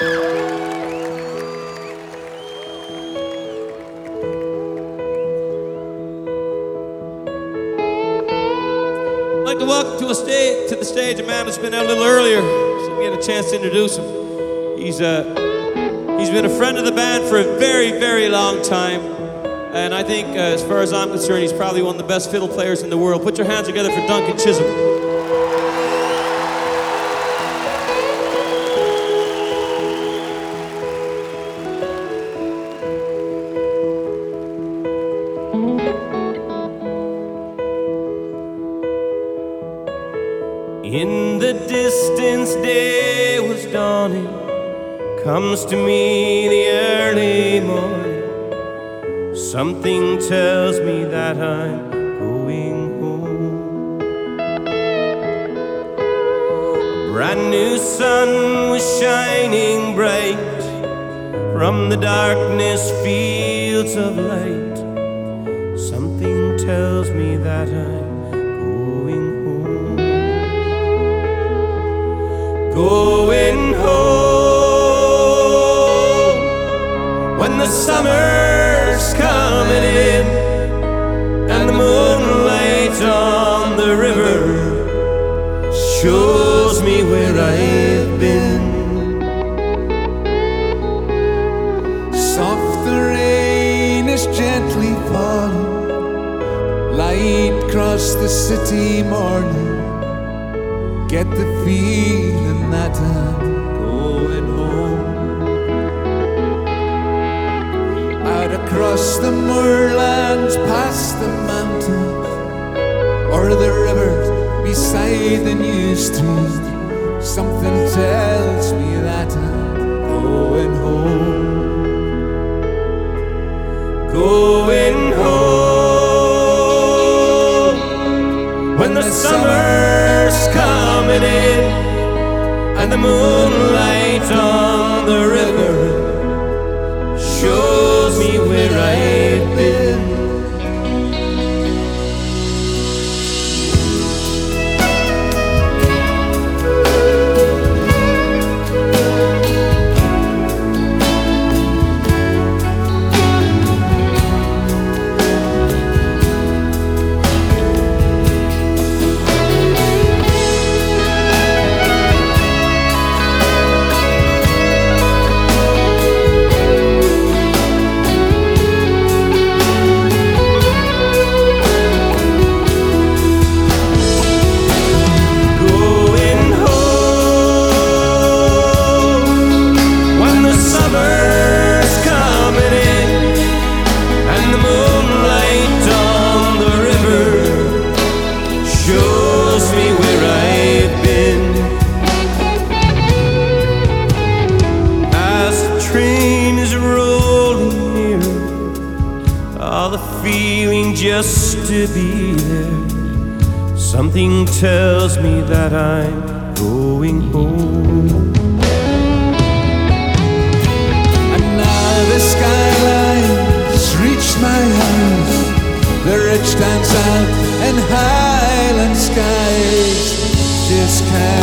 I'd like to welcome to the stage a man who's been out a little earlier, so we get a chance to introduce him. He's been a friend of the band for a very, very long time, and I think, as far as I'm concerned, he's probably one of the best fiddle players in the world. Put your hands together for Duncan Chisholm. In the distance, day was dawning. Comes to me the early morning. Something tells me that I'm going home. A brand new sun was shining bright from the darkness, fields of light. Something tells me that I'm going home when the summer's coming in and the moonlight on the river shows me where I've been. Soft the rain is gently falling, light across the city morning. Get the feeling that I'm going home. Out across the moorlands, past the mountains, or the rivers beside the new street. Something tells me that I'm going home. Going home when the summer's coming in and the moonlight on the river shows me where I've been. Just to be there, something tells me that I'm going home. And now the skyline's reached my house, the rich dance out in Highland skies. Just can't